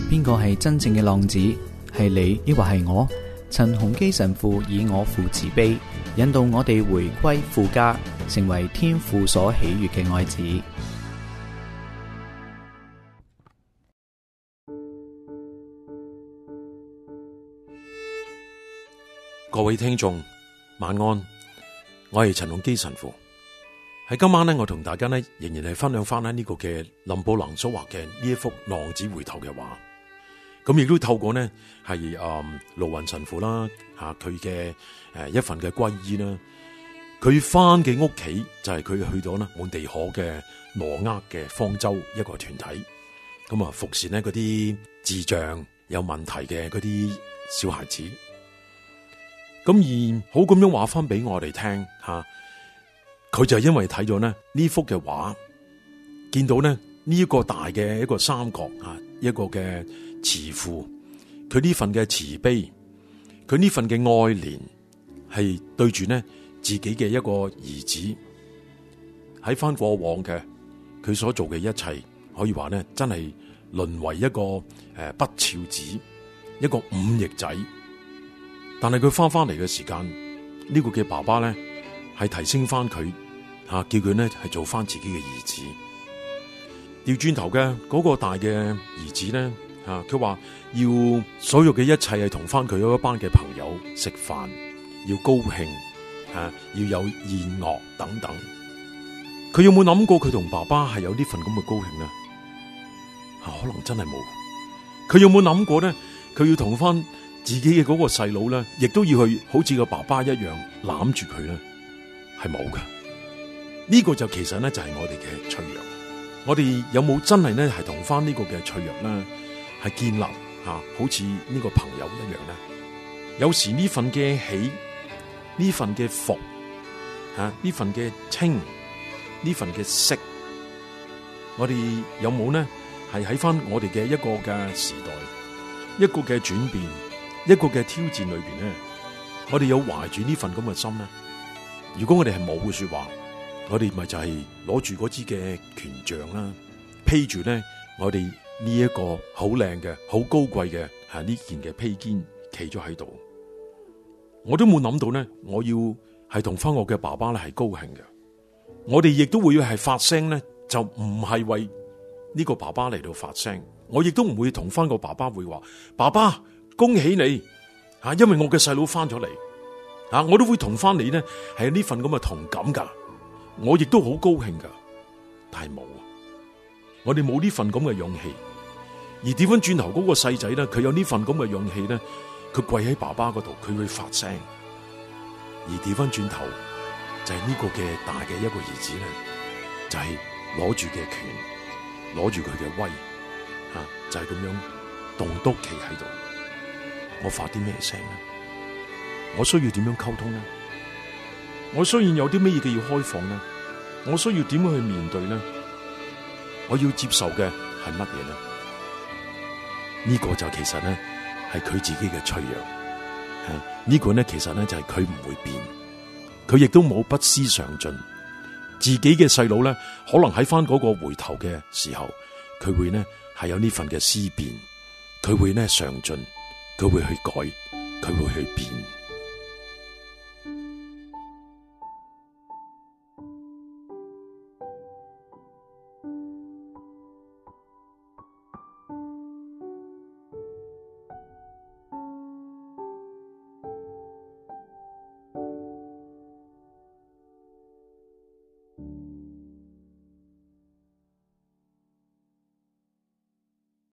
邊個係真正嘅浪子？係你抑或係我？陳鴻基神父以我父慈悲，引導我哋回歸父家，成為天父所喜悅嘅愛子。 各位聽眾晚安，我係陳鴻基神父。喺今晚呢，我同大家呢仍然係分享翻呢個嘅林布蘭所畫嘅呢一幅浪子回頭嘅畫。咁亦都透過呢係盧雲神父啦佢嘅一份嘅皈依啦，佢翻嘅屋企就係佢去到呢滿地可嘅挪厄嘅方舟一個團體，咁啊服侍呢嗰啲智障有問題嘅嗰啲小孩子。咁而好咁樣話翻俾我哋聽佢就係因為睇咗呢幅嘅畫，見到呢一個大嘅一個三角一個嘅慈父，佢呢份嘅慈悲，佢呢份嘅愛憐，係對住呢自己嘅一個兒子，喺翻過往嘅佢所做嘅一切，可以話呢真係淪為一個不肖子，一個忤逆仔。但係佢翻嚟嘅時間，呢個嘅爸爸咧係提升翻佢叫佢咧係做翻自己嘅兒子。調轉頭嘅嗰個大嘅兒子咧佢話要所有嘅一切係同翻佢嗰一班嘅朋友食飯，要高興要有宴樂等等。佢有冇諗過佢同爸爸係有呢份咁嘅高興呢？可能真係冇。佢有冇諗過咧？佢要同翻自己嘅嗰個細佬咧，亦都要去好似個爸爸一樣攬住佢咧，係冇㗎。呢個就其實咧就係我哋嘅脆弱。我哋有冇真係咧係同翻呢個嘅脆弱咧係建立好似呢個朋友一樣咧？有時呢份嘅喜，呢份嘅福，呢份嘅清，呢份嘅色，我哋有冇呢？係喺翻我哋嘅一個嘅時代，一個嘅轉變，一個嘅挑戰裏邊咧，我哋有懷住呢份咁嘅心咧。如果我哋係冇嘅說話，我哋咪就係攞住嗰支嘅權杖啦，披住咧我哋呢一個好靚嘅、好高貴嘅呢件嘅披肩，企咗喺度。我都冇諗到咧，我要係同翻我嘅爸爸咧係高興嘅。我哋亦都會係發聲咧，就唔係為呢個爸爸嚟到發聲。我亦都唔會同翻個爸爸會話：爸爸恭喜你因為我嘅細佬翻咗嚟我都會同翻你咧係呢份咁嘅同感噶。我亦都好高興噶，但係冇我哋冇呢份咁嘅勇氣。而調翻轉頭嗰個細仔咧，佢有呢份咁嘅勇氣咧，佢跪喺爸爸嗰度，佢會發聲。而調翻轉頭就係呢個嘅大嘅一個兒子咧，就係攞住嘅權，攞住佢嘅威就係咁樣棟篤企喺度。我發啲咩聲咧？我需要點樣溝通咧？我需要有啲咩嘢嘅要開放咧？我需要點樣去面對咧？我要接受嘅係乜嘢咧？呢個就其實咧係佢自己嘅脆弱。呢個咧其實咧就係佢唔會變，佢亦都冇不思上進。自己嘅細佬咧，可能喺翻嗰個回頭嘅時候，佢會咧係有呢份嘅思辨，佢會咧上進，佢會去改，佢會去變。